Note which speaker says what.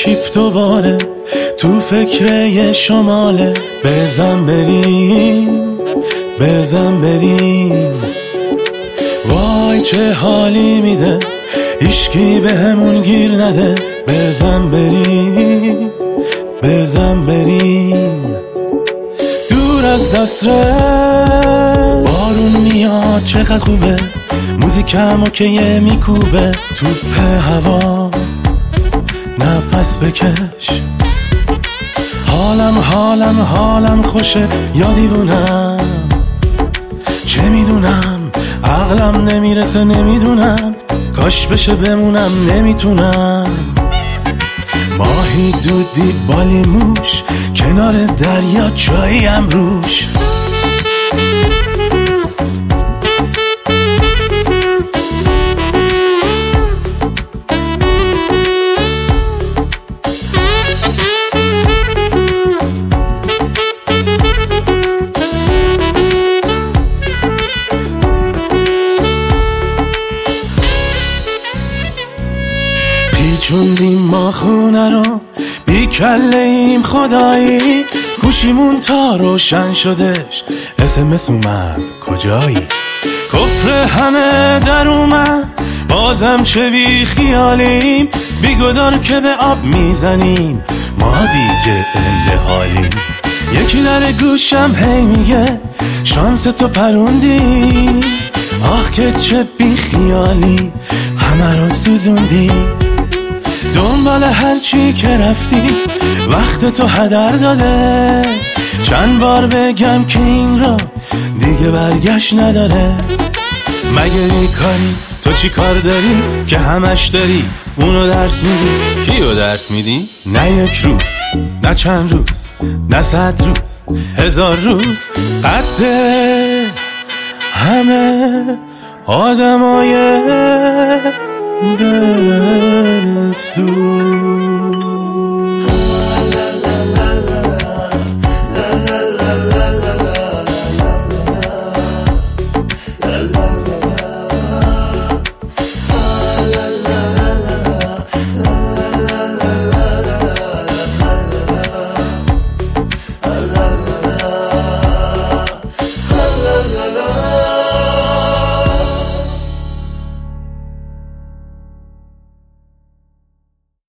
Speaker 1: ترکیب دوباره تو فکر یه شماله. بزن بریم وای چه حالی میده هیچکی به همون گیر نده. بزن بریم دور از دسترس. بارون میاد چقدر خوبه موزیکم اوکیه میکوبه. توپ هوا نفس بکش. حالم خوشه یا دیوونم چه میدونم. عقلم نمیرسه نمیدونم. کاش بشه بمونم نمیتونم. ماهی دودی بالی موش کنار دریا چاییم روش. پیچوندیم ما خونه رو بی کله ایم خدایی. گوشیمون تا روشن شدش SMS اومد کجایی. کفر همه در اومد بازم چه بی خیالیم. بیگدار که به آب میزنیم ما دیگه اند حالیم. یکی در گوشم هی میگه شانس تو پروندی. آخ که چه بی خیالی همه رو سوزوندی. دنبال هر چی که رفتی وقت تو هدر داده. چند بار بگم که این را دیگه برگشت نداره. مگه این کاری تو چی کار داری که همش داری اونو درس میدی؟ کیو درس میدی؟ نه یک روز نه چند روز نه 100 روز 1000 روز قد همه آدمای دل سوز.